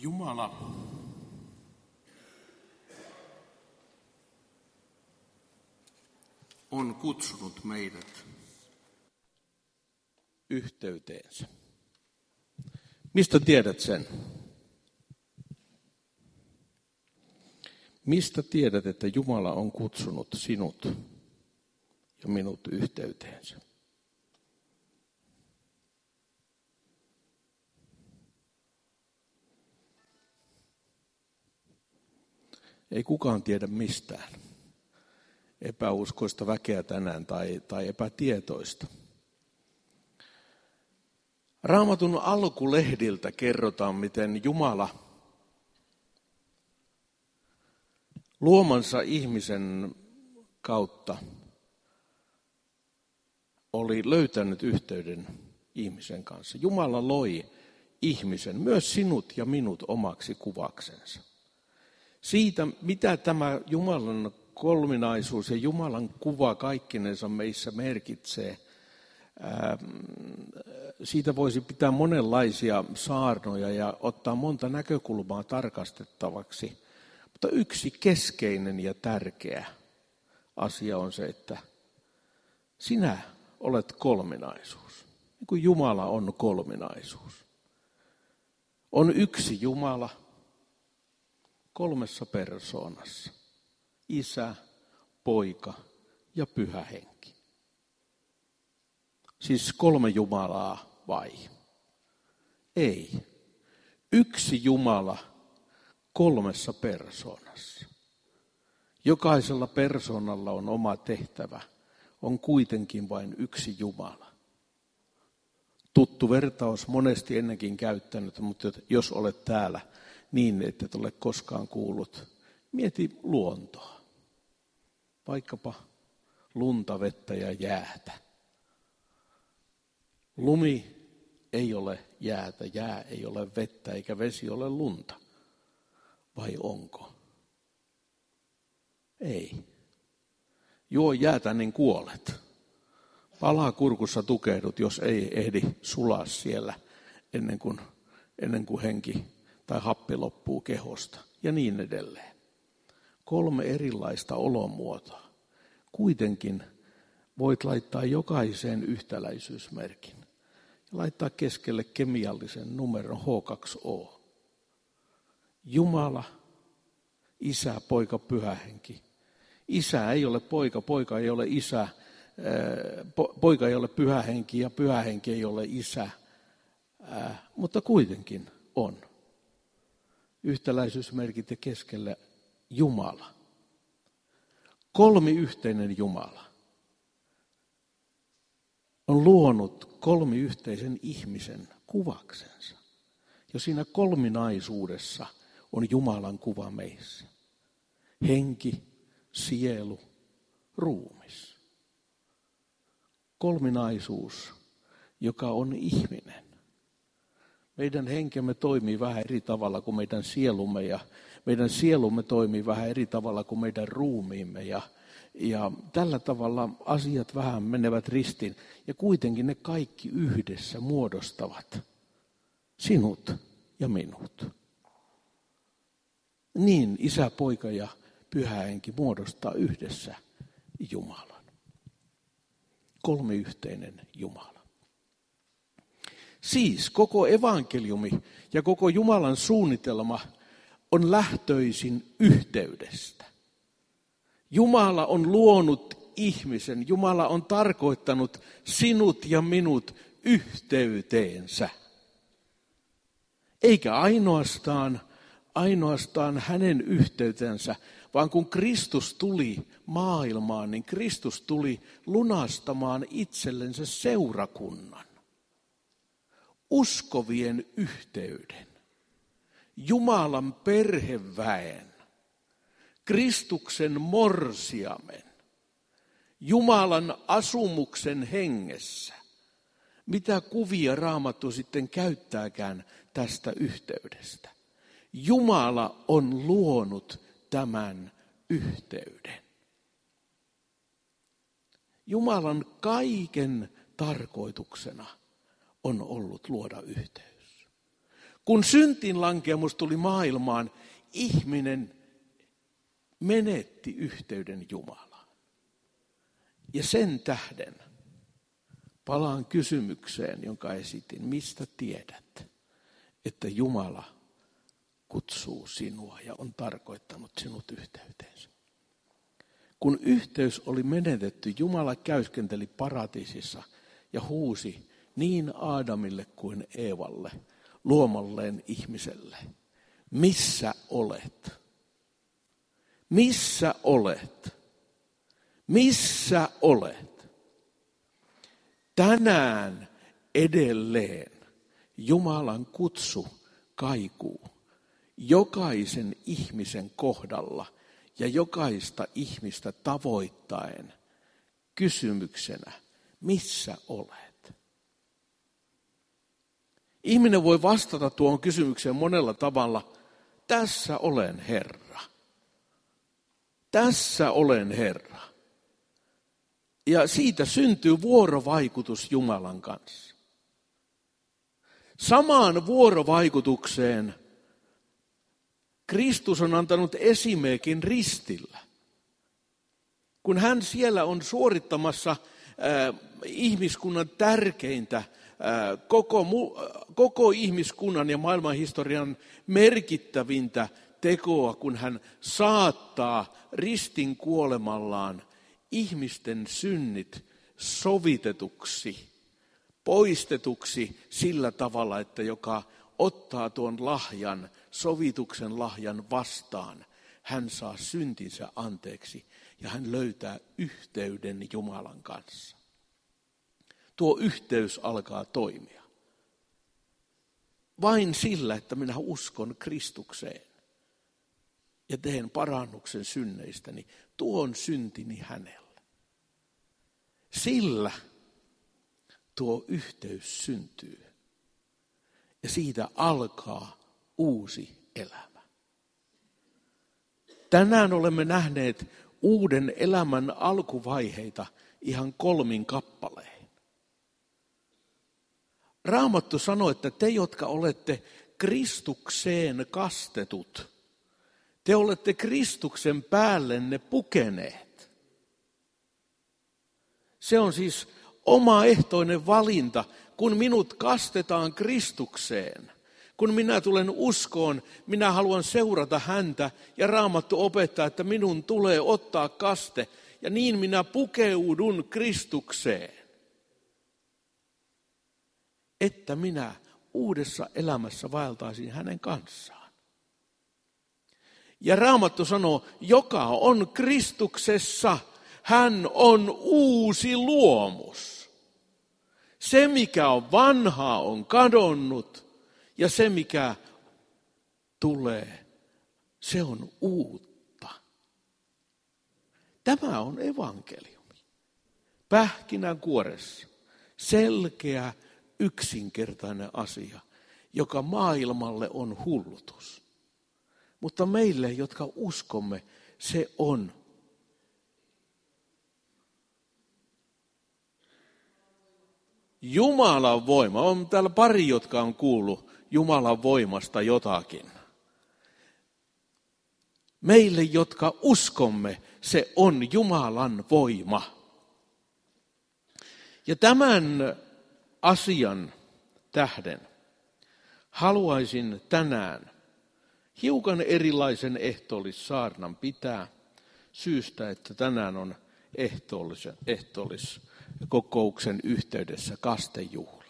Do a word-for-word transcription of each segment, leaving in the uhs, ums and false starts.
Jumala on kutsunut meidät yhteyteensä. Mistä tiedät sen? Mistä tiedät, että Jumala on kutsunut sinut ja minut yhteyteensä? Ei kukaan tiedä mistään. Epäuskoista väkeä tänään tai, tai epätietoista. Raamatun alkulehdiltä kerrotaan, miten Jumala luomansa ihmisen kautta oli löytänyt yhteyden ihmisen kanssa. Jumala loi ihmisen, myös sinut ja minut omaksi kuvaksensa. Siitä, mitä tämä Jumalan kolminaisuus ja Jumalan kuva kaikkinensa meissä merkitsee, siitä voisi pitää monenlaisia saarnoja ja ottaa monta näkökulmaa tarkastettavaksi. Mutta yksi keskeinen ja tärkeä asia on se, että sinä olet kolminaisuus. Niin kuin Jumala on kolminaisuus. On yksi Jumala kolmessa persoonassa. Isä, Poika ja Pyhä Henki. Siis kolme Jumalaa vai? Ei. Yksi Jumala kolmessa persoonassa. Jokaisella persoonalla on oma tehtävä. On kuitenkin vain yksi Jumala. Tuttu vertaus, monesti ennenkin käyttänyt, mutta jos olet täällä niin, että et ole koskaan kuullut, mieti luontoa. Vaikkapa lunta, vettä ja jäätä. Lumi ei ole jäätä, jää ei ole vettä eikä vesi ole lunta. Vai onko? Ei. Juo jäätä, niin kuolet. Palaa kurkussa tukehdut, jos ei ehdi sulaa siellä ennen kuin, ennen kuin henki tai happi loppuu kehosta. Ja niin edelleen. Kolme erilaista olomuotoa. Kuitenkin voit laittaa jokaiseen yhtäläisyysmerkin. Ja laittaa keskelle kemiallisen numeron H kaksi O. Jumala, Isä, Poika, Pyhä Henki. Isä ei ole poika, poika ei ole isä, poika ei ole Pyhä Henki ja Pyhä Henki ei ole isä. Mutta kuitenkin on. Yhtäläisyysmerkit ja keskelle Jumala. Kolmiyhteinen Jumala on luonut kolmiyhteisen ihmisen kuvaksensa. Ja siinä kolminaisuudessa on Jumalan kuva meissä. Henki, sielu, ruumis. Kolminaisuus, joka on ihminen. Meidän henkemme toimii vähän eri tavalla kuin meidän sielumme ja meidän sielumme toimii vähän eri tavalla kuin meidän ruumiimme ja, ja tällä tavalla asiat vähän menevät ristiin ja kuitenkin ne kaikki yhdessä muodostavat sinut ja minut. Niin Isä, Poika ja Pyhä Henki muodostaa yhdessä Jumalan. Kolmiyhteinen Jumala. Siis koko evankeliumi ja koko Jumalan suunnitelma on lähtöisin yhteydestä. Jumala on luonut ihmisen. Jumala on tarkoittanut sinut ja minut yhteyteensä. Eikä ainoastaan, ainoastaan hänen yhteytensä, vaan kun Kristus tuli maailmaan, niin Kristus tuli lunastamaan itsellensä seurakunnan. Uskovien yhteyden, Jumalan perheväen, Kristuksen morsiamen, Jumalan asumuksen hengessä. Mitä kuvia Raamattu sitten käyttääkään tästä yhteydestä? Jumala on luonut tämän yhteyden. Jumalan kaiken tarkoituksena on ollut luoda yhteys. Kun syntiinlankemus tuli maailmaan, ihminen menetti yhteyden Jumalaan. Ja sen tähden palaan kysymykseen, jonka esitin. Mistä tiedät, että Jumala kutsuu sinua ja on tarkoittanut sinut yhteyteensä? Kun yhteys oli menetetty, Jumala käyskenteli paratiisissa ja huusi niin Aadamille kuin Eevalle, luomalleen ihmiselle. Missä olet? Missä olet? Missä olet? Tänään edelleen Jumalan kutsu kaikuu jokaisen ihmisen kohdalla ja jokaista ihmistä tavoittaen kysymyksenä, missä olet? Ihminen voi vastata tuohon kysymykseen monella tavalla. Tässä olen Herra. Tässä olen Herra. Ja siitä syntyy vuorovaikutus Jumalan kanssa. Samaan vuorovaikutukseen Kristus on antanut esimerkin ristillä. Kun hän siellä on suorittamassa äh, ihmiskunnan tärkeintä, äh, koko, koko ihmiskunnan ja maailmanhistorian merkittävintä tekoa, kun hän saattaa ristin kuolemallaan ihmisten synnit sovitetuksi, poistetuksi sillä tavalla, että joka ottaa tuon lahjan, sovituksen lahjan vastaan, hän saa syntinsä anteeksi ja hän löytää yhteyden Jumalan kanssa. Tuo yhteys alkaa toimia. Vain sillä, että minä uskon Kristukseen ja teen parannuksen synneistäni, tuon syntini hänelle. Sillä tuo yhteys syntyy ja siitä alkaa uusi elämä. Tänään olemme nähneet uuden elämän alkuvaiheita ihan kolmin kappaleen. Raamattu sanoo, että te, jotka olette Kristukseen kastetut, te olette Kristuksen päällenne pukeneet. Se on siis omaehtoinen valinta, kun minut kastetaan Kristukseen. Kun minä tulen uskoon, minä haluan seurata häntä ja Raamattu opettaa, että minun tulee ottaa kaste ja niin minä pukeudun Kristukseen. Että minä uudessa elämässä vaeltaisin hänen kanssaan. Ja Raamattu sanoo, joka on Kristuksessa, hän on uusi luomus. Se, mikä on vanhaa, on kadonnut ja se, mikä tulee, se on uutta. Tämä on evankeliumi. Pähkinänkuoressa. Selkeä, yksinkertainen asia, joka maailmalle on hullutus. Mutta meille, jotka uskomme, se on Jumalan voima. On täällä pari, jotka on kuullut Jumalan voimasta jotakin. Meille, jotka uskomme, se on Jumalan voima. Ja tämän asian tähden haluaisin tänään hiukan erilaisen ehtoollissaarnan pitää syystä, että tänään on ehtoolliskokouksen yhteydessä kastejuhla.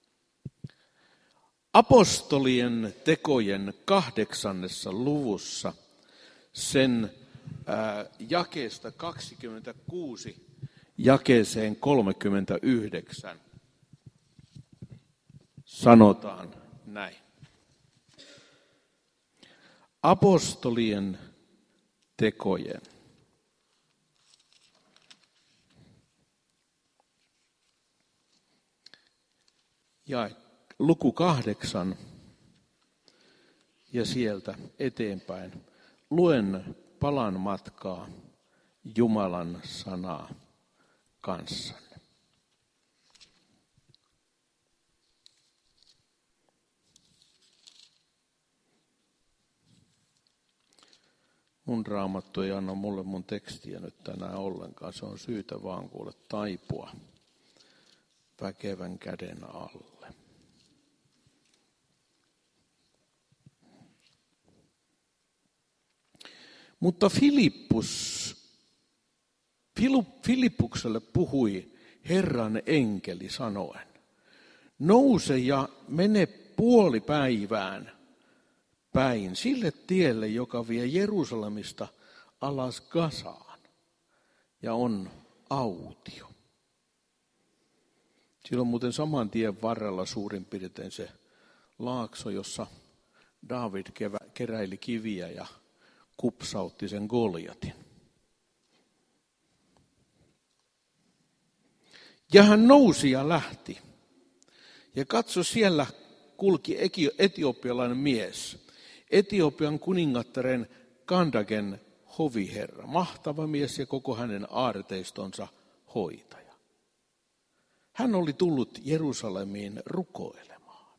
Apostolien tekojen kahdeksannessa luvussa sen ää, jakeesta kaksikymmentäkuusi jakeeseen kolmekymmentäyhdeksän sanotaan näin. Apostolien tekojen ja luku kahdeksan ja sieltä eteenpäin luen palan matkaa Jumalan sanaa kanssanne. mun raamattu ei anna mulle mun tekstiä nyt tänään ollenkaan. Se on syytä vaan kuule taipua väkevän käden alle. Mutta Filippus, Filippukselle puhui Herran enkeli sanoen, nouse ja mene puoli päivään päin sille tielle, joka vie Jerusalemista alas Gazaan ja on autio. Siellä on muuten saman tien varrella suurin piirtein se laakso, jossa Daavid keräili kiviä ja kupsautti sen Goljatin. Ja hän nousi ja lähti. Ja katso, siellä kulki etiopialainen mies, Etiopian kuningattaren Kandagen hoviherra, mahtava mies ja koko hänen aarteistonsa hoitaja. Hän oli tullut Jerusalemiin rukoilemaan.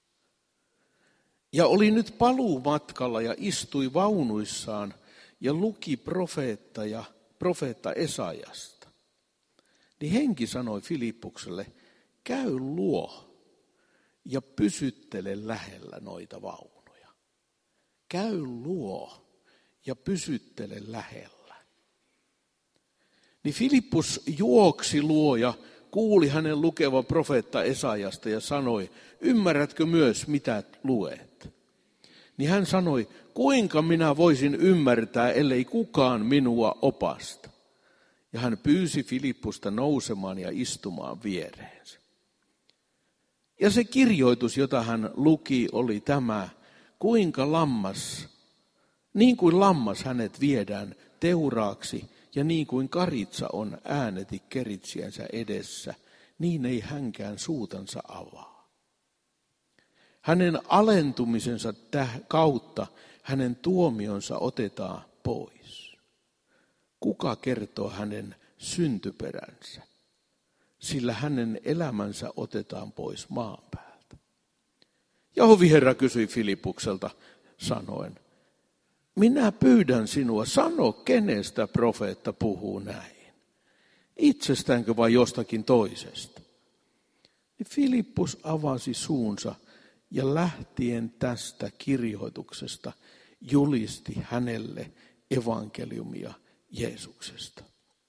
Ja oli nyt paluumatkalla ja istui vaunuissaan ja luki profeetta ja profeetta Esaiasta. Niin henki sanoi Filippukselle, käy luo ja pysyttele lähellä noita vaunuja. Käy luo ja pysyttele lähellä. Niin Filippus juoksi luo ja kuuli hänen lukevan profeetta Esaiasta ja sanoi, ymmärrätkö myös mitä luet? Niin hän sanoi, kuinka minä voisin ymmärtää, ellei kukaan minua opasta. Ja hän pyysi Filippusta nousemaan ja istumaan viereensä. Ja se kirjoitus, jota hän luki, oli tämä, kuinka lammas, niin kuin lammas hänet viedään teuraaksi ja niin kuin karitsa on ääneti keritsiänsä edessä, niin ei hänkään suutansa avaa. Hänen alentumisensa kautta hänen tuomionsa otetaan pois. Kuka kertoo hänen syntyperänsä? Sillä hänen elämänsä otetaan pois maan päältä. Ja hoviherra kysyi Filippukselta sanoen, minä pyydän sinua, sano kenestä profeetta puhuu näin. Itsestäänkö vai jostakin toisesta? Niin Filippus avasi suunsa ja lähtien tästä kirjoituksesta julisti hänelle evankeliumia Jeesuksesta.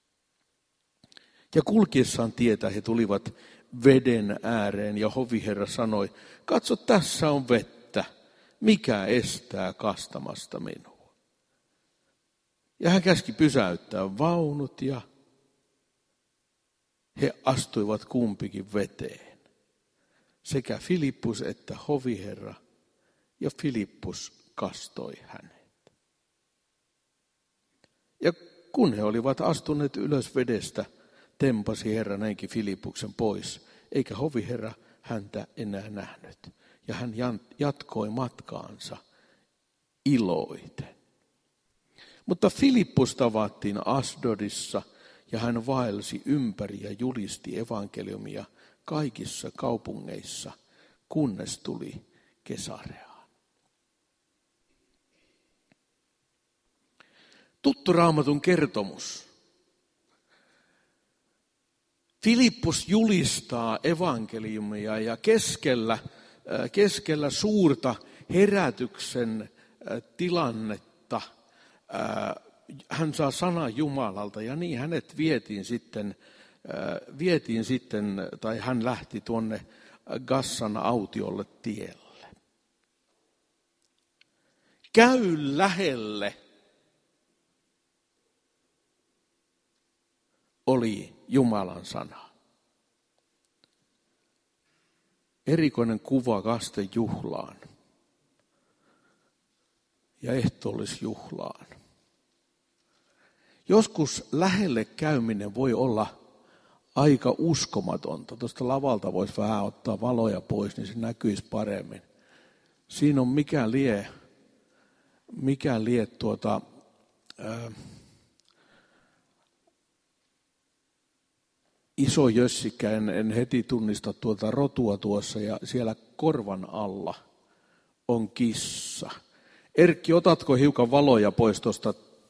Ja kulkiessaan tietä he tulivat veden ääreen ja hoviherra sanoi, katso tässä on vettä, mikä estää kastamasta minua. Ja hän käski pysäyttää vaunut ja he astuivat kumpikin veteen. Sekä Filippus että hoviherra ja Filippus kastoi hänet. Ja kun he olivat astuneet ylös vedestä, tempasi Herra näinkin Filippuksen pois, eikä hoviherra häntä enää nähnyt. Ja hän jatkoi matkaansa iloiten. Mutta Filippus tavattiin Asdodissa ja hän vaelsi ympäri ja julisti evankeliumia kaikissa kaupungeissa, kunnes tuli Kesareaan. Tuttu Raamatun kertomus. Filippus julistaa evankeliumia ja keskellä, keskellä suurta herätyksen tilannetta hän saa sanan Jumalalta ja niin hänet vietiin sitten, vietiin sitten tai hän lähti tuonne Gazan autiolle tielle. Käy lähelle oli Jumalan sana. Erikoinen kuva kastejuhlaan ja ehtoollisjuhlaan. Joskus lähelle käyminen voi olla aika uskomatonta. Tuosta lavalta voisi vähän ottaa valoja pois, niin se näkyisi paremmin. Siinä on mikä lie, mikä lie tuota, ää, iso jössikkä, en, en heti tunnista tuota rotua tuossa ja siellä korvan alla on kissa. Erkki, otatko hiukan valoja pois tuosta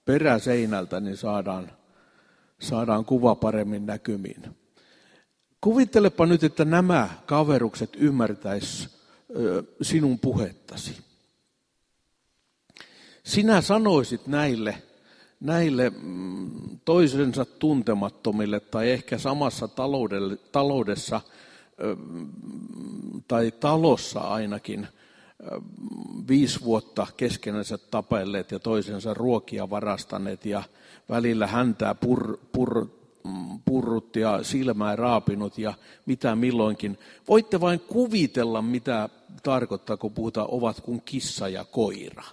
peräseinältä, niin saadaan, saadaan kuva paremmin näkymiin. Kuvittelepa nyt, että nämä kaverukset ymmärtäis ö, sinun puhettasi. Sinä sanoisit näille, näille toisensa tuntemattomille tai ehkä samassa taloudessa ö, tai talossa ainakin ö, viisi vuotta keskenänsä tapelleet ja toisensa ruokia varastaneet ja välillä häntää pur, pur, purrut ja silmää raapinut ja mitä milloinkin. Voitte vain kuvitella, mitä tarkoittaa, kun puhutaan ovat kuin kissa ja koira.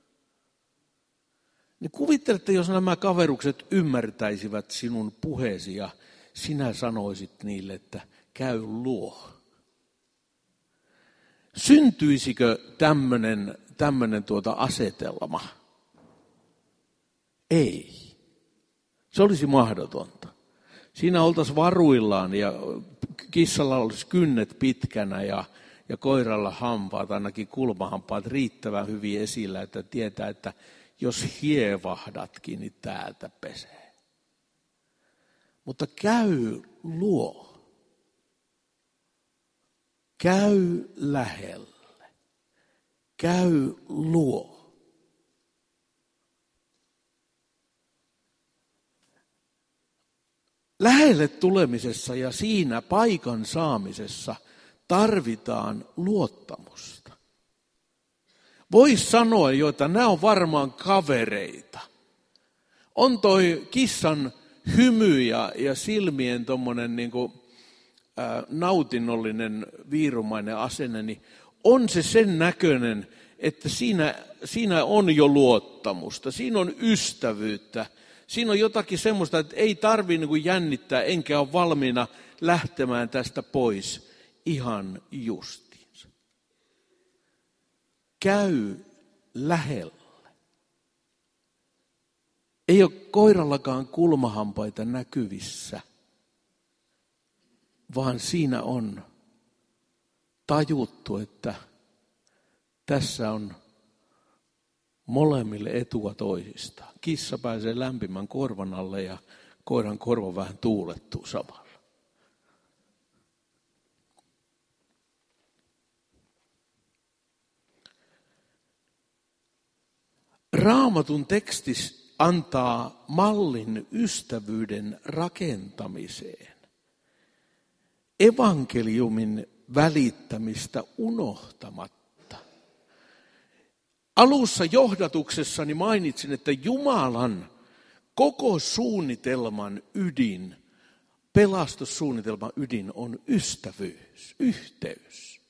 Niin kuvittelette, jos nämä kaverukset ymmärtäisivät sinun puheesi ja sinä sanoisit niille, että käy luo. Syntyisikö tämmöinen, tämmöinen tuota asetelma? Ei. Se olisi mahdotonta. Siinä oltaisiin varuillaan ja kissalla olisi kynnet pitkänä ja, ja koiralla hampaat, ainakin kulmahampaat riittävän hyvin esillä, että tietää, että jos hievahdatkin, niin täältä pesee. Mutta käy luo. Käy lähelle. Käy luo. Lähelle tulemisessa ja siinä paikan saamisessa tarvitaan luottamusta. Voisi sanoa jo, että nämä on varmaan kavereita. On toi kissan hymy ja, ja silmien tommonen niinku, ä, nautinnollinen viirumainen asenne, niin on se sen näköinen, että siinä, siinä on jo luottamusta, siinä on ystävyyttä. Siinä on jotakin semmoista, että ei tarvitse niinku jännittää, enkä ole valmiina lähtemään tästä pois ihan justiinsa. Käy lähellä. Ei ole koirallakaan kulmahampaita näkyvissä, vaan siinä on tajuttu, että tässä on molemmille etua toisistaan. Kissa pääsee lämpimän korvan alle ja koiran korva vähän tuulettuu samalla. Raamatun teksti antaa mallin ystävyyden rakentamiseen. Evankeliumin välittämistä unohtamatta. Alussa johdatuksessani mainitsin, että Jumalan koko suunnitelman ydin, pelastussuunnitelman ydin on ystävyys, yhteys.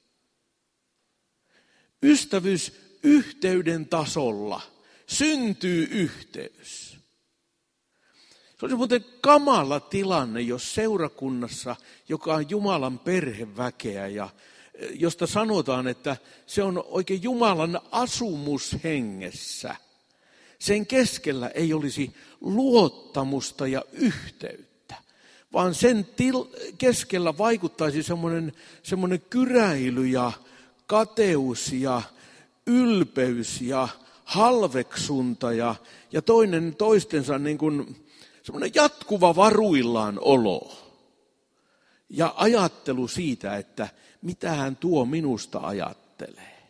Ystävyys yhteyden tasolla syntyy yhteys. Se olisi muuten kamala tilanne, jos seurakunnassa, joka on Jumalan perheväkeä ja josta sanotaan, että se on oikein Jumalan asumus hengessä. Sen keskellä ei olisi luottamusta ja yhteyttä, vaan sen til- keskellä vaikuttaisi semmoinen, semmoinen kyräily ja kateus ja ylpeys ja halveksunta ja, ja toinen toistensa niin kuin semmoinen jatkuva varuillaan olo. Ja ajattelu siitä, että mitä hän tuo minusta ajattelee.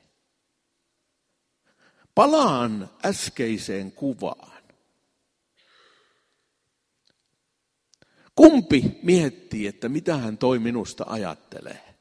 Palaan äskeiseen kuvaan. Kumpi miettii, että mitä hän toi minusta ajattelee?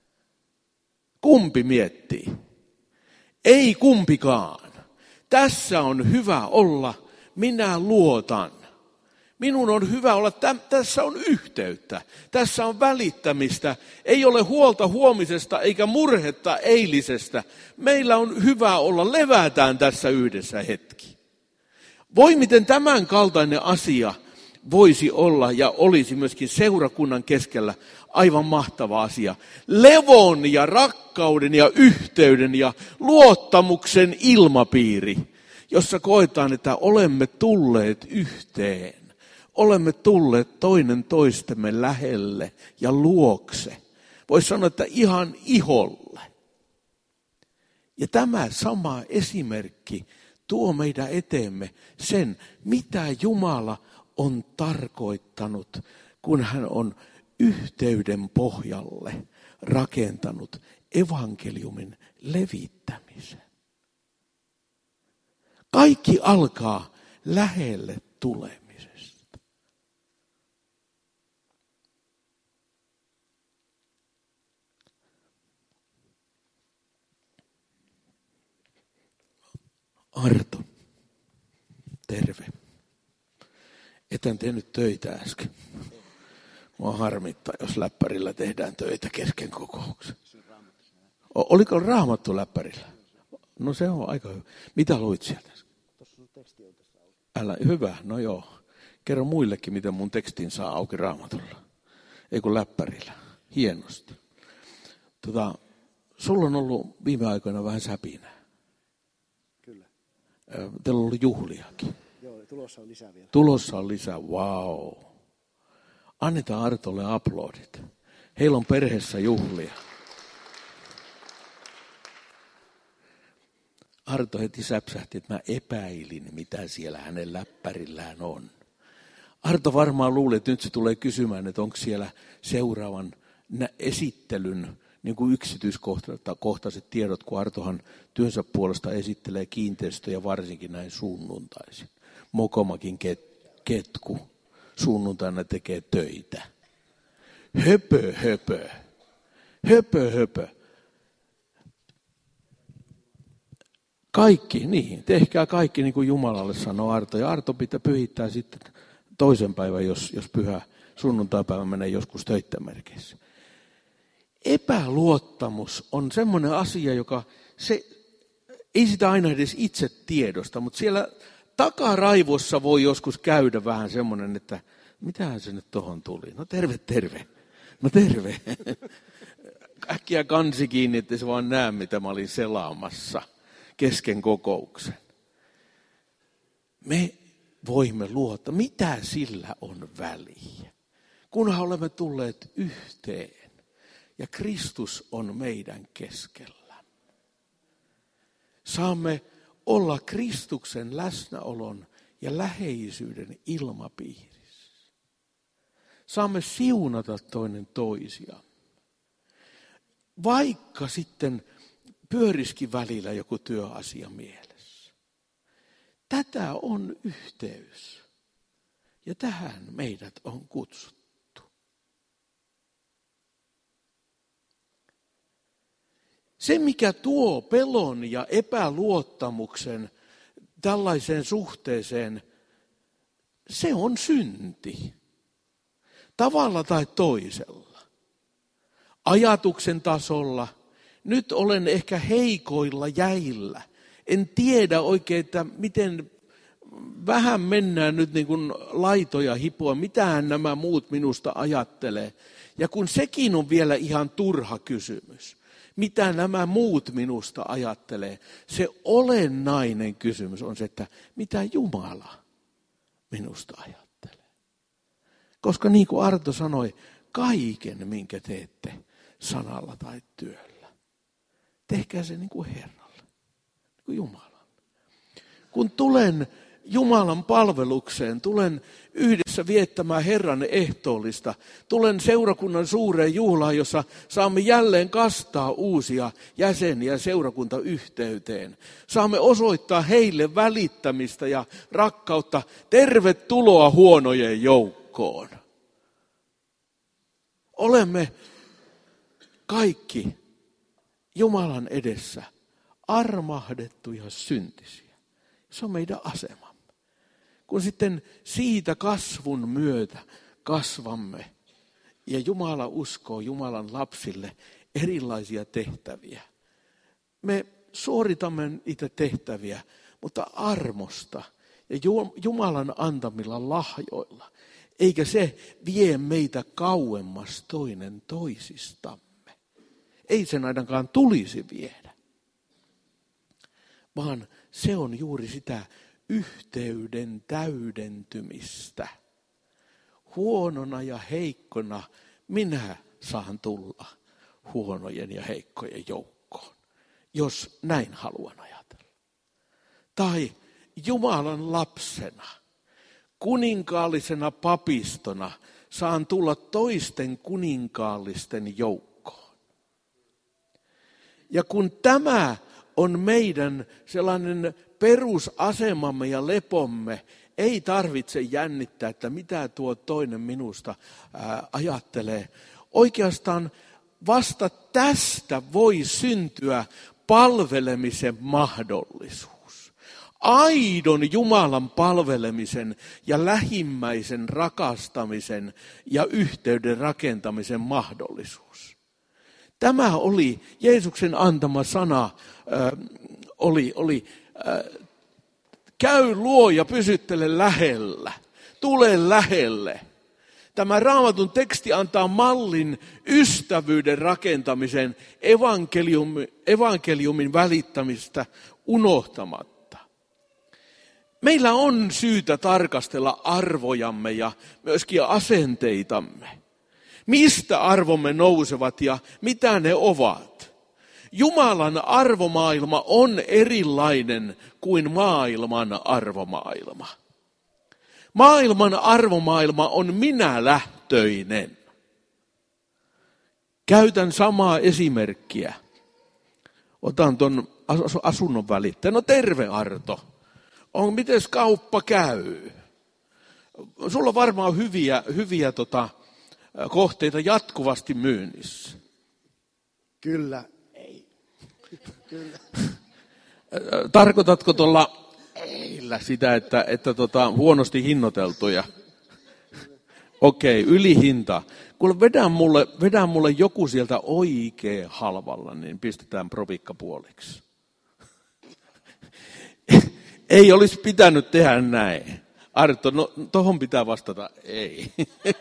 Kumpi miettii? Ei kumpikaan. Tässä on hyvä olla, minä luotan. Minun on hyvä olla, tässä on yhteyttä, tässä on välittämistä, ei ole huolta huomisesta eikä murhetta eilisestä. Meillä on hyvä olla, levätään tässä yhdessä hetki. Voi miten tämän kaltainen asia voisi olla ja olisi myöskin seurakunnan keskellä aivan mahtava asia. Levon ja rakkauden ja yhteyden ja luottamuksen ilmapiiri, jossa koetaan, että olemme tulleet yhteen. Olemme tulleet toinen toistemme lähelle ja luokse. Voisi sanoa, että ihan iholle. Ja tämä sama esimerkki tuo meidän eteemme sen, mitä Jumala on tarkoittanut, kun hän on yhteyden pohjalle rakentanut evankeliumin levittämisen. Kaikki alkaa lähelle tulemisesta. Arto, terve. Etän tehnyt töitä äsken. Mua harmittaa, jos läppärillä tehdään töitä kesken kokouksen. Oliko raamattu läppärillä? No se on aika hyvä. Mitä luit sieltä? Älä, hyvä, no joo. Kerro muillekin, miten mun tekstin saa auki raamatulla. Ei kun läppärillä. Hienosti. Tota, sulla on ollut viime aikoina vähän säpinää. Kyllä. Teillä on ollut juhliakin. Joo, tulossa on lisää vielä. Tulossa on lisää, wow. Annetaan Artolle aplodit. Heillä on perheessä juhlia. Arto heti säpsähti, että mä epäilin, mitä siellä hänen läppärillään on. Arto varmaan luuli, että nyt se tulee kysymään, että onko siellä seuraavan esittelyn niin kuin yksityiskohtaiset tiedot, kun Artohan työnsä puolesta esittelee kiinteistöjä varsinkin näin sunnuntaisin. Mokomakin ket, ketku sunnuntaina tekee töitä. Höpö, höpö. Höpö, höpö. Kaikki, niin, tehkää kaikki niin kuin Jumalalle sanoo Arto. Ja Arto pitää pyhittää sitten toisen päivän, jos, jos pyhä sunnuntaipäivä menee joskus töitten merkeissä. Epäluottamus on semmoinen asia, joka se, ei sitä aina edes itse tiedosta, mutta siellä takaraivossa voi joskus käydä vähän semmoinen, että mitähän se nyt tohon tuli. No terve, terve. No terve. Äkkiä kansi kiinni, ettei se vaan näe, mitä mä olin selaamassa kesken kokouksen. Me voimme luottaa, mitä sillä on väliä, kunhan olemme tulleet yhteen ja Kristus on meidän keskellä. Saamme olla Kristuksen läsnäolon ja läheisyyden ilmapiirissä. Saamme siunata toinen toisiamme. Vaikka sitten pyöriskin välillä joku työasia mielessä. Tätä on yhteys. Ja tähän meidät on kutsuttu. Se, mikä tuo pelon ja epäluottamuksen tällaiseen suhteeseen, se on synti. Tavalla tai toisella. Ajatuksen tasolla. Nyt olen ehkä heikoilla jäillä. En tiedä oikein, että miten vähän mennään nyt niin kuin laitoja hipoa. Mitähän nämä muut minusta ajattelee. Ja kun sekin on vielä ihan turha kysymys. Mitä nämä muut minusta ajattelee. Se olennainen kysymys on se, että mitä Jumala minusta ajattelee. Koska niin kuin Arto sanoi, kaiken minkä teette sanalla tai työllä. Tehkää se niin kuin Herralle, niin kuin Jumalalle. Kun tulen Jumalan palvelukseen, tulen yhdessä viettämään Herran ehtoollista, tulen seurakunnan suureen juhlaan, jossa saamme jälleen kastaa uusia jäseniä seurakuntayhteyteen. Saamme osoittaa heille välittämistä ja rakkautta. Tervetuloa huonojen joukkoon. Olemme kaikki Jumalan edessä armahdettuja syntisiä. Se on meidän asemamme. Kun sitten siitä kasvun myötä kasvamme ja Jumala uskoo Jumalan lapsille erilaisia tehtäviä. Me suoritamme niitä tehtäviä, mutta armosta ja Jumalan antamilla lahjoilla. Eikä se vie meitä kauemmas toinen toisistamme. Ei sen ainakaan tulisi viedä, vaan se on juuri sitä yhteyden täydentymistä. Huonona ja heikkona minä saan tulla huonojen ja heikkojen joukkoon, jos näin haluan ajatella. Tai Jumalan lapsena, kuninkaallisena papistona, saan tulla toisten kuninkaallisten joukkoon. Ja kun tämä on meidän sellainen perusasemamme ja lepomme, ei tarvitse jännittää, että mitä tuo toinen minusta ää, ajattelee. Oikeastaan vasta tästä voi syntyä palvelemisen mahdollisuus. Aidon Jumalan palvelemisen ja lähimmäisen rakastamisen ja yhteyden rakentamisen mahdollisuus. Tämä oli Jeesuksen antama sana, äh, oli, oli äh, käy luo ja pysyttele lähellä, tule lähelle. Tämä Raamatun teksti antaa mallin ystävyyden rakentamisen evankeliumin, evankeliumin välittämistä unohtamatta. Meillä on syytä tarkastella arvojamme ja myöskin asenteitamme. Mistä arvomme nousevat ja mitä ne ovat? Jumalan arvomaailma on erilainen kuin maailman arvomaailma. Maailman arvomaailma on minälähtöinen. Käytän samaa esimerkkiä. Otan tuon asunnon välittäjän. No terve Arto. On, mites kauppa käy? Sulla on varmaan hyviä, hyviä tota, kohteita jatkuvasti myynnissä. Kyllä. Ei. Kyllä. Tarkoitatko tuolla eillä sitä, että, että tota, huonosti hinnoiteltuja? Okei, okay, ylihinta. Kun vedä mulle, vedä mulle joku sieltä oikein halvalla, niin pistetään provikka puoliksi. Ei olisi pitänyt tehdä näin. Arto, no tohon pitää vastata, ei.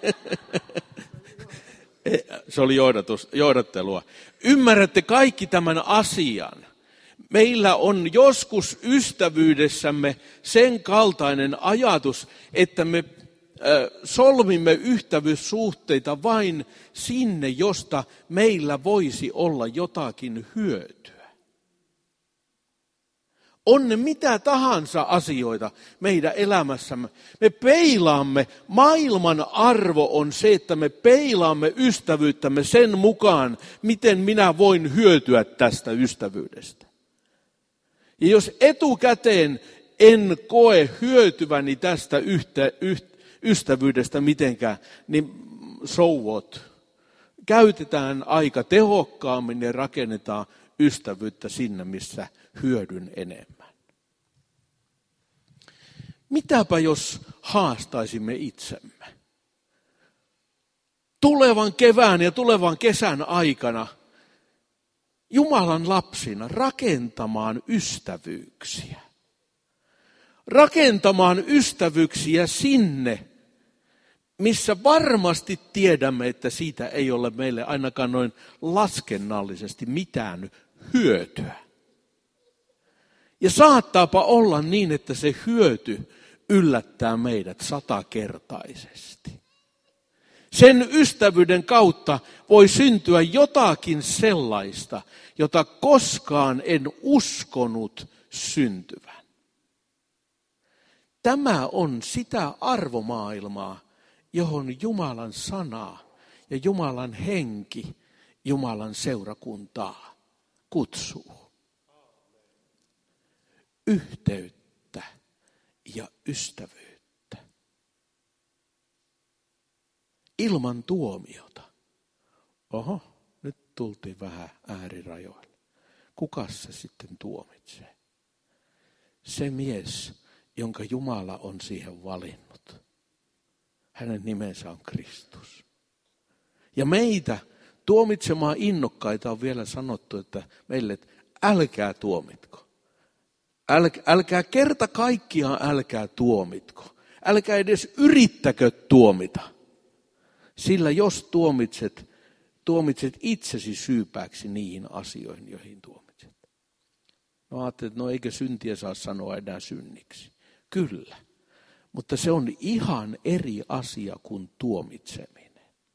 Se oli johdatus, johdattelua. Ymmärrätte kaikki tämän asian. Meillä on joskus ystävyydessämme sen kaltainen ajatus, että me solmimme ystävyyssuhteita vain sinne, josta meillä voisi olla jotakin hyötyä. On ne mitä tahansa asioita meidän elämässämme. Me peilaamme, maailman arvo on se, että me peilaamme ystävyyttämme sen mukaan, miten minä voin hyötyä tästä ystävyydestä. Ja jos etukäteen en koe hyötyväni tästä yhtä, yhtä, ystävyydestä mitenkään, niin so what? Käytetään aika tehokkaammin ja rakennetaan ystävyyttä sinne, missä hyödyn enemmän. Mitäpä jos haastaisimme itsemme? Tulevan kevään ja tulevan kesän aikana Jumalan lapsina rakentamaan ystävyyksiä. Rakentamaan ystävyyksiä sinne, missä varmasti tiedämme, että siitä ei ole meille ainakaan noin laskennallisesti mitään hyötyä. Ja saattaapa olla niin, että se hyöty yllättää meidät satakertaisesti. Sen ystävyyden kautta voi syntyä jotakin sellaista, jota koskaan en uskonut syntyvän. Tämä on sitä arvomaailmaa, johon Jumalan sana ja Jumalan henki, Jumalan seurakuntaa kutsuu. Yhteyttä ja ystävyyttä. Ilman tuomiota. Oho, nyt tultiin vähän äärirajoille. Kukas se sitten tuomitsee? Se mies, jonka Jumala on siihen valinnut. Hänen nimensä on Kristus. Ja meitä tuomitsemaan innokkaita on vielä sanottu, että meille, että älkää tuomitko. Älkää, älkää kerta kaikkiaan älkää tuomitko. Älkää edes yrittäkö tuomita. Sillä jos tuomitset, tuomitset itsesi syypääksi niihin asioihin, joihin tuomitset. No ajattelin, että no eikö syntiä saa sanoa enää synniksi. Kyllä, mutta se on ihan eri asia kuin tuomitseminen.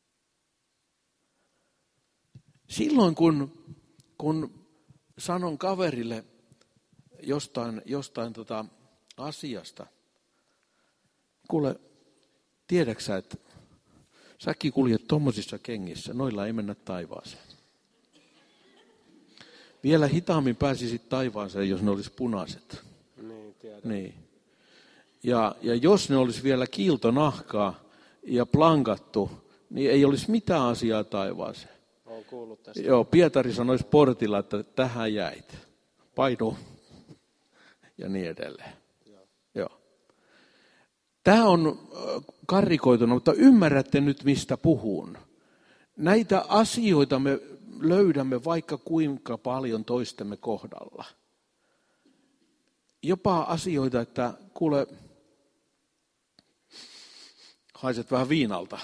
Silloin kun, kun sanon kaverille jostain, jostain tota asiasta. Kuule, tiedäksä, että säkin kuljet tommosissa kengissä, noilla ei mennä taivaaseen. Vielä hitaammin pääsisit taivaaseen, jos ne olisi punaiset. Niin, tiedän. Niin. Ja, ja jos ne olisi vielä kiiltonahkaa ja plankattu, niin ei olisi mitään asiaa taivaaseen. Olen kuullut tästä. Joo, Pietari sanoisi portilla, että tähän jäit. Painu. Ja niin edelleen. Joo. Joo. Tämä on karrikoituna, mutta ymmärrätte nyt, mistä puhun. Näitä asioita me löydämme vaikka kuinka paljon toistemme kohdalla. Jopa asioita, että kuule, haiset vähän viinalta.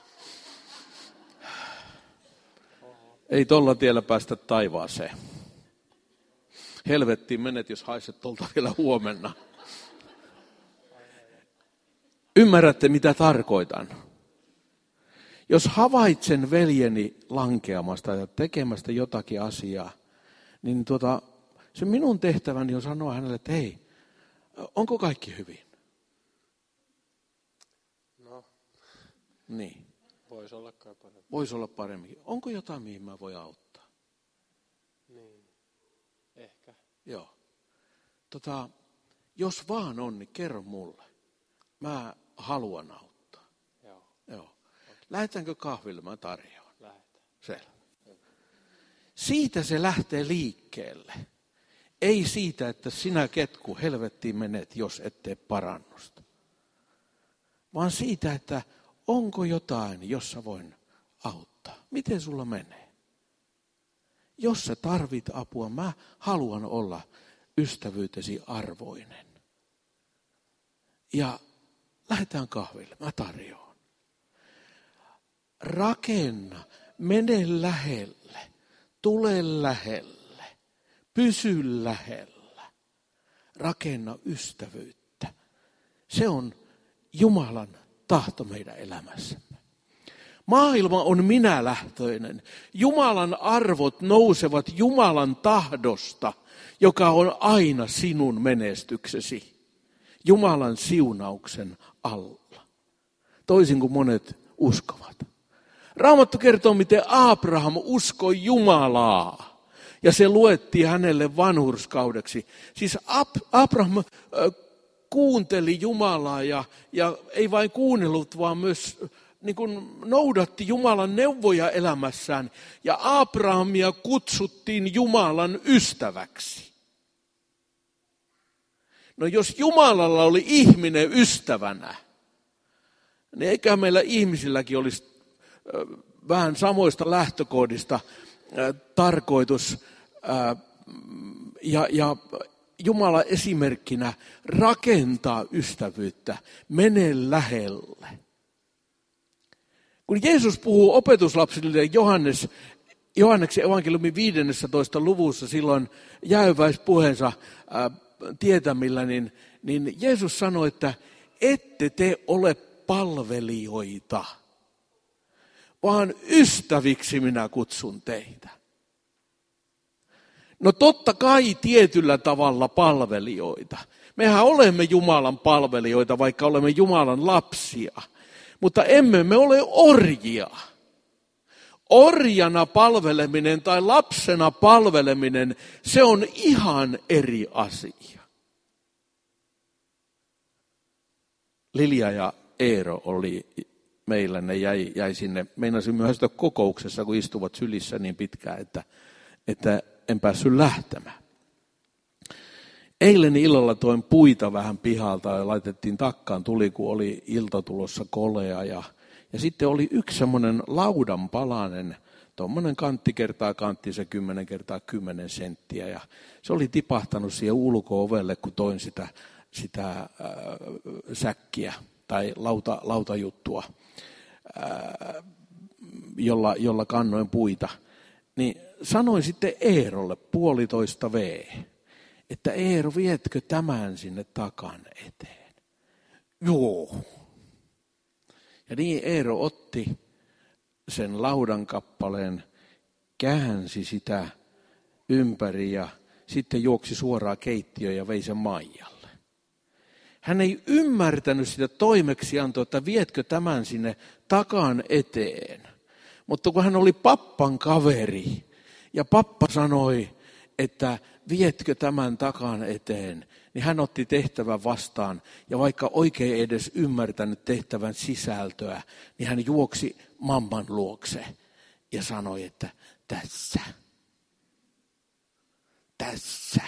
Ei tolla tiellä päästä taivaaseen. Helvettiin menet, jos haiset tolta vielä huomenna. Ymmärrätte, mitä tarkoitan? Jos havaitsen veljeni lankeamasta ja tekemästä jotakin asiaa, niin tuota, se minun tehtäväni on sanoa hänelle, että hei, onko kaikki hyvin? No, niin. voisi olla kai paremmin. Voisi olla paremmin. Onko jotain, mihin mä voin auttaa? Niin, ehkä. Joo. Tota, jos vaan on, niin kerro mulle. Mä haluan auttaa. Joo. Joo. Lähdetäänkö kahville? Mä tarjoan. Lähdetään. Selvä. Siitä se lähtee liikkeelle. Ei siitä, että sinä ketku helvettiin menet, jos et tee parannusta. Vaan siitä, että onko jotain, jossa voin auttaa. Miten sulla menee? Jos sä tarvit apua, mä haluan olla ystävyytesi arvoinen. Ja lähdetään kahville, mä tarjoan. Rakenna, mene lähelle, tule lähelle, pysy lähellä. Rakenna ystävyyttä. Se on Jumalan tahto meidän elämässämme. Maailma on minälähtöinen. Jumalan arvot nousevat Jumalan tahdosta, joka on aina sinun menestyksesi. Jumalan siunauksen alla. Toisin kuin monet uskovat. Raamattu kertoo, miten Abraham uskoi Jumalaa. Ja se luettiin hänelle vanhurskaudeksi. Siis Ab- Abraham äh, kuunteli Jumalaa ja, ja ei vain kuunnellut, vaan myös niin kuin noudatti Jumalan neuvoja elämässään. Ja Abrahamia kutsuttiin Jumalan ystäväksi. No jos Jumalalla oli ihminen ystävänä, niin eiköhän meillä ihmisilläkin olisi vähän samoista lähtökohdista tarkoitus. Ja, ja Jumala esimerkkinä rakentaa ystävyyttä, mene lähelle. Kun Jeesus puhuu opetuslapsille Johannes, Johanneksen evankeliumin viidennessätoista luvussa silloin jäähyväispuheensa tietämillä, niin, niin Jeesus sanoi, että ette te ole palvelijoita, vaan ystäviksi minä kutsun teitä. No totta kai tietyllä tavalla palvelijoita. Mehän olemme Jumalan palvelijoita, vaikka olemme Jumalan lapsia, mutta emme me ole orjia. Orjana palveleminen tai lapsena palveleminen, se on ihan eri asia. Lilja ja Eero oli meillä, ne jäi, jäi sinne. Meinasin myöhästyä kokouksessa, kun istuvat sylissä niin pitkään, että, että en päässyt lähtemään. Eilen illalla toin puita vähän pihalta ja laitettiin takkaan tuli, kun oli ilta tulossa kolea. Ja, ja sitten oli yksi semmoinen laudan palanen, tuommoinen kantti kertaa kantti, se kymmenen kertaa kymmenen senttiä. Ja se oli tipahtanut siihen ulko-ovelle, kun toin sitä, sitä äh, säkkiä tai lauta, lautajuttua, äh, jolla, jolla kannoin puita. Niin sanoin sitten Eerolle puolitoista V, että Eero, vietkö tämän sinne takan eteen? Joo. Ja niin Eero otti sen laudan kappaleen, käänsi sitä ympäri ja sitten juoksi suoraan keittiöön ja vei sen Maijalle. Hän ei ymmärtänyt sitä toimeksiantoa, että vietkö tämän sinne takan eteen. Mutta kun hän oli pappan kaveri ja pappa sanoi, että vietkö tämän takan eteen, niin hän otti tehtävän vastaan. Ja vaikka oikein ei edes ymmärtänyt tehtävän sisältöä, niin hän juoksi mamman luokse ja sanoi, että tässä, tässä.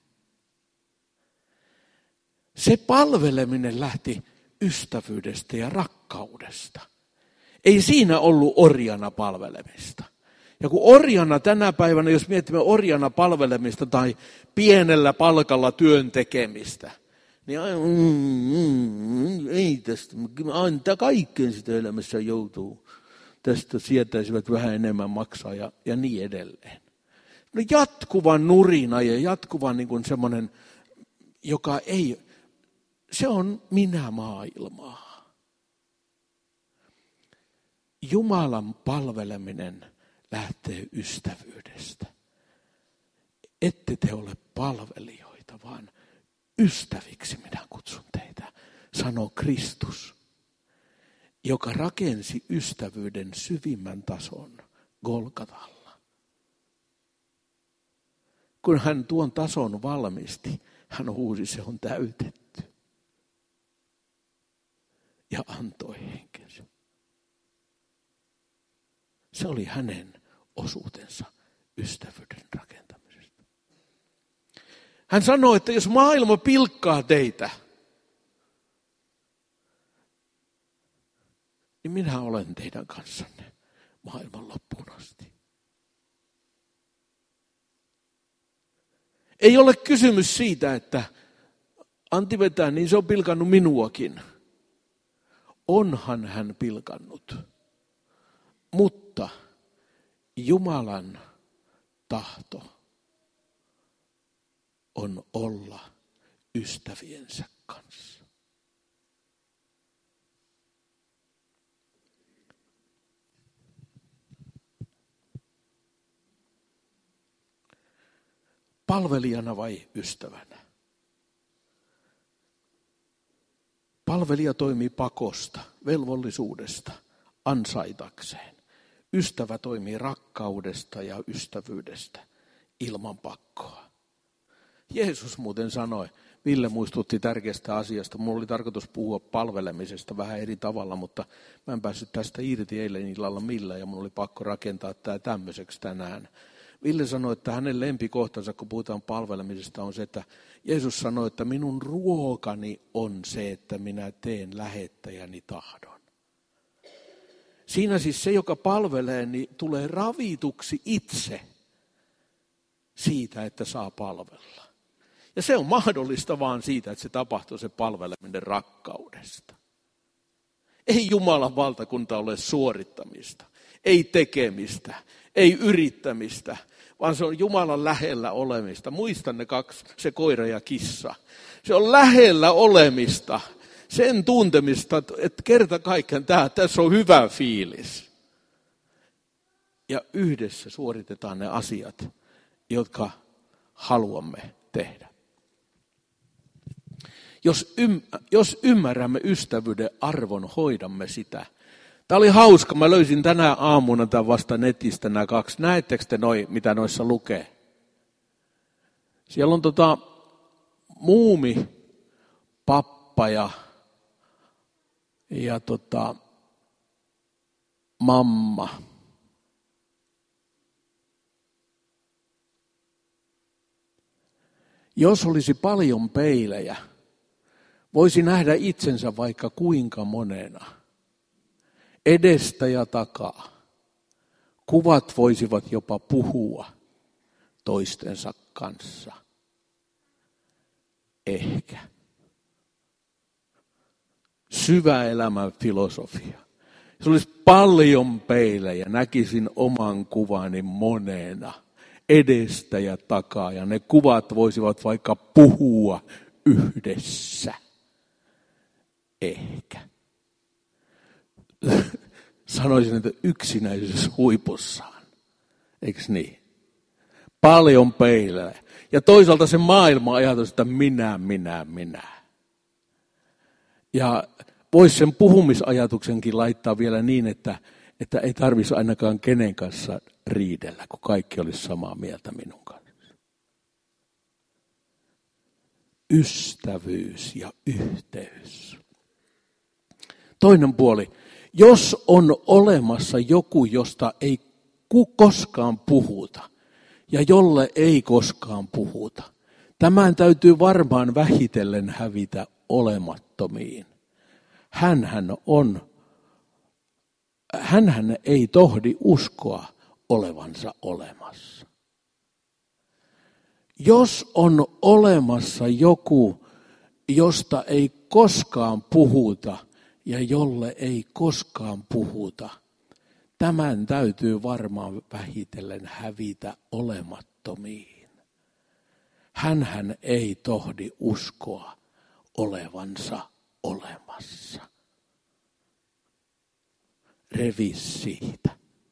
Se palveleminen lähti ystävyydestä ja rakkaudesta. Ei siinä ollut orjana palvelemista. Ja kun orjana tänä päivänä, jos mietimme orjana palvelemista tai pienellä palkalla työn tekemistä, niin mm, mm, ei tästä, antaa kaikkeen sitä elämässä joutuu. Tästä sietäisivät vähän enemmän maksaa ja, ja niin edelleen. No jatkuvan nurina ja jatkuvan niin kuin semmoinen, joka ei, se on minä maailmaa. Jumalan palveleminen lähtee ystävyydestä. Ette te ole palvelijoita, vaan ystäviksi minä kutsun teitä, sanoo Kristus, joka rakensi ystävyyden syvimmän tason Golgatalla. Kun hän tuon tason valmisti, hän huusi, se on täytetty. Ja antoi henkensä. Se oli hänen osuutensa ystävyyden rakentamisesta. Hän sanoi, että jos maailma pilkkaa teitä, niin minä olen teidän kanssanne maailman loppuun asti. Ei ole kysymys siitä, että Antti vetää, niin se on pilkannut minuakin. Onhan hän pilkannut. Mutta Jumalan tahto on olla ystäviensä kanssa. Palvelijana vai ystävänä? Palvelija toimii pakosta, velvollisuudesta, ansaitakseen. Ystävä toimii rakkaudesta ja ystävyydestä ilman pakkoa. Jeesus muuten sanoi, Ville muistutti tärkeästä asiasta. Minulla oli tarkoitus puhua palvelemisesta vähän eri tavalla, mutta mä en päässyt tästä irti eilen illalla millään ja minulla oli pakko rakentaa tämä tämmöiseksi tänään. Ville sanoi, että hänen lempikohtansa, kun puhutaan palvelemisesta, on se, että Jeesus sanoi, että minun ruokani on se, että minä teen lähettäjäni tahdon. Siinä siis se, joka palvelee, niin tulee ravituksi itse siitä, että saa palvella. Ja se on mahdollista vaan siitä, että se tapahtuu se palveleminen rakkaudesta. Ei Jumalan valtakunta ole suorittamista, ei tekemistä, ei yrittämistä, vaan se on Jumalan lähellä olemista. Muistan ne kaksi, se koira ja kissa. Se on lähellä olemista, sen tuntemista, että kerta kaikkiaan tämä, tässä on hyvä fiilis. Ja yhdessä suoritetaan ne asiat, jotka haluamme tehdä. Jos, ym, jos ymmärrämme ystävyyden arvon, hoidamme sitä. Tämä oli hauska. Mä löysin tänä aamuna tämän vasta netistä nämä kaksi. Näettekö te noi, mitä noissa lukee? Siellä on tota muumi, pappa ja, ja tota, mamma. Jos olisi paljon peilejä, voisi nähdä itsensä vaikka kuinka monena. Edestä ja takaa. Kuvat voisivat jopa puhua toistensa kanssa. Ehkä. Syvä elämän filosofia. Jos olisi paljon peilejä, näkisin oman kuvani monena. Edestä ja takaa. Ja ne kuvat voisivat vaikka puhua yhdessä. Ehkä. Sanoisin, että yksinäisyys huipussaan. Eikö niin? Paljon peilejä. Ja toisaalta se maailma ajatus, että minä, minä, minä. Ja voisi sen puhumisajatuksenkin laittaa vielä niin, että, että ei tarvitsisi ainakaan kenen kanssa riidellä, kun kaikki olisi samaa mieltä minun kanssa. Ystävyys ja yhteys. Toinen puoli. Jos on olemassa joku, josta ei koskaan puhuta ja jolle ei koskaan puhuta, tämän täytyy varmaan vähitellen hävitä olemattomiin. Hänhän on, hänhän ei tohdi uskoa olevansa olemassa. Jos on olemassa joku, josta ei koskaan puhuta ja jolle ei koskaan puhuta, tämän täytyy varmaan vähitellen hävitä olemattomiin. Hänhän ei tohdi uskoa olevansa olemassa. Revi siitä.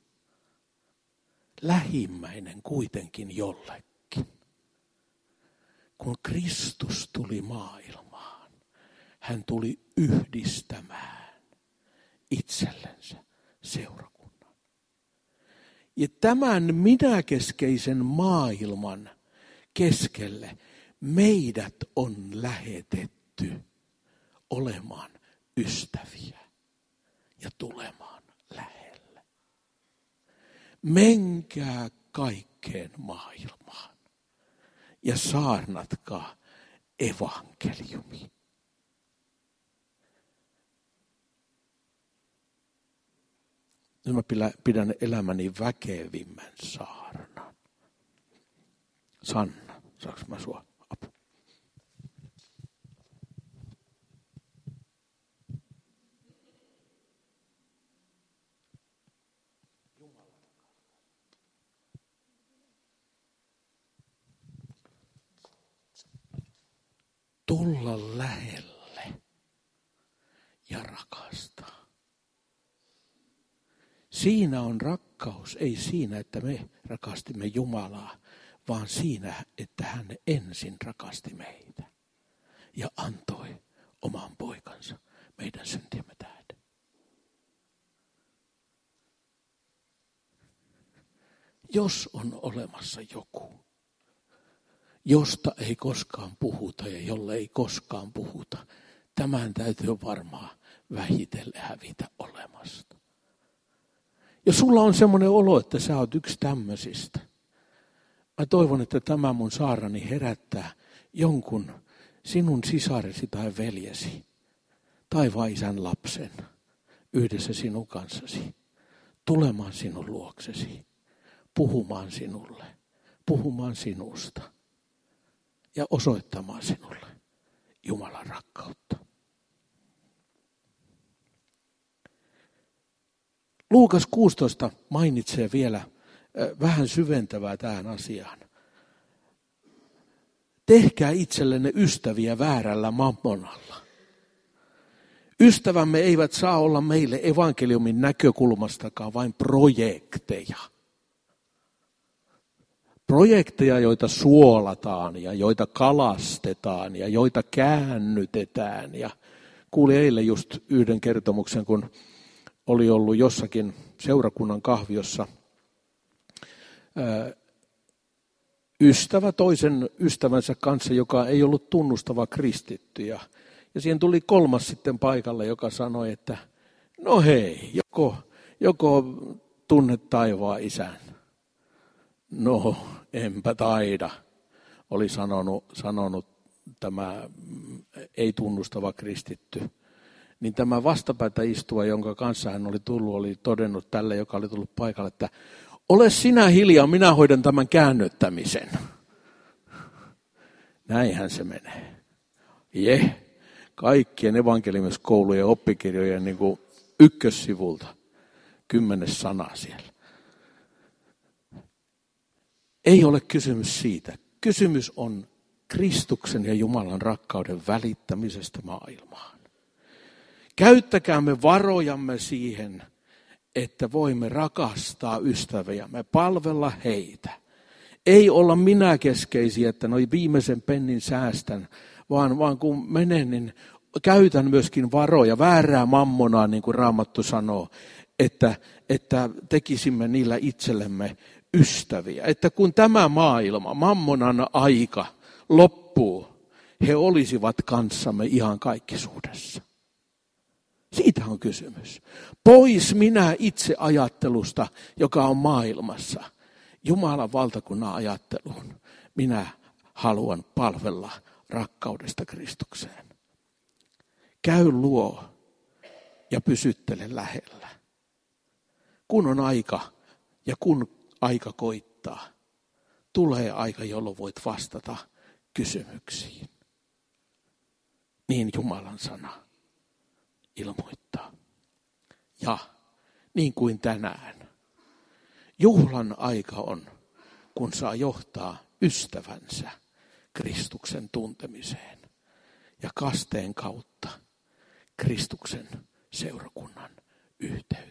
Lähimmäinen kuitenkin jollekin. Kun Kristus tuli maailmaan, hän tuli yhdistämään itsellensä seurakunnan. Ja tämän minäkeskeisen maailman keskelle meidät on lähetetty olemaan ystäviä ja tulemaan lähelle. Menkää kaikkeen maailmaan ja saarnatkaa evankeliumi. Nyt mä pidän elämäni väkevimmän saarnan. Sanna, saanko mä sua apu? Tulla lähelle ja rakastaa. Siinä on rakkaus, ei siinä, että me rakastimme Jumalaa, vaan siinä, että hän ensin rakasti meitä ja antoi oman poikansa meidän syntiemme tähden. Jos on olemassa joku, josta ei koskaan puhuta ja jolle ei koskaan puhuta, tämän täytyy varmaan vähitellen hävitä olemasta. Ja sulla on semmoinen olo, että sä oot yksi tämmöisistä. Mä toivon, että tämä mun saarnani herättää jonkun sinun sisaresi tai veljesi taivaan isän lapsen yhdessä sinun kanssasi, tulemaan sinun luoksesi, puhumaan sinulle, puhumaan sinusta ja osoittamaan sinulle Jumalan rakkautta. Luukas kuusitoista mainitsee vielä vähän syventävää tähän asiaan. Tehkää itsellenne ystäviä väärällä mammonalla. Ystävämme eivät saa olla meille evankeliumin näkökulmastakaan vain projekteja. Projekteja, joita suolataan ja joita kalastetaan ja joita käännytetään. Ja kuulin eilen just yhden kertomuksen, kun oli ollut jossakin seurakunnan kahviossa ää, ystävä toisen ystävänsä kanssa, joka ei ollut tunnustava kristitty. Ja, ja siihen tuli kolmas sitten paikalle, joka sanoi, että no hei, joko, joko tunnet taivaan isän? No, enpä taida, oli sanonut, sanonut tämä ei tunnustava kristitty. Niin tämä vastapäätä istuva, jonka kanssa hän oli tullut, oli todennut tälle, joka oli tullut paikalle, että ole sinä hiljaa, minä hoidan tämän käännyttämisen. Näinhän se menee. Je, kaikkien evankeliumiskoulujen oppikirjojen niin kuin ykkössivulta, kymmenes sana siellä. Ei ole kysymys siitä. Kysymys on Kristuksen ja Jumalan rakkauden välittämisestä maailmaan. Käyttäkäämme varojamme siihen, että voimme rakastaa ystäviämme, palvella heitä. Ei olla minäkeskeisiä, että noi viimeisen pennin säästän, vaan, vaan kun menen, niin käytän myöskin varoja, väärää mammonaa, niin kuin Raamattu sanoo, että, että tekisimme niillä itsellemme ystäviä. Että kun tämä maailma, mammonan aika loppuu, he olisivat kanssamme ihan kaikkisuudessa. Siitä on kysymys. Pois minä itse ajattelusta, joka on maailmassa. Jumalan valtakunnan ajatteluun. Minä haluan palvella rakkaudesta Kristukseen. Käy luo ja pysyttele lähellä. Kun on aika ja kun aika koittaa, tulee aika, jolloin voit vastata kysymyksiin. Niin Jumalan sana ilmoittaa. Ja niin kuin tänään, juhlan aika on, kun saa johtaa ystävänsä Kristuksen tuntemiseen ja kasteen kautta Kristuksen seurakunnan yhteyteen.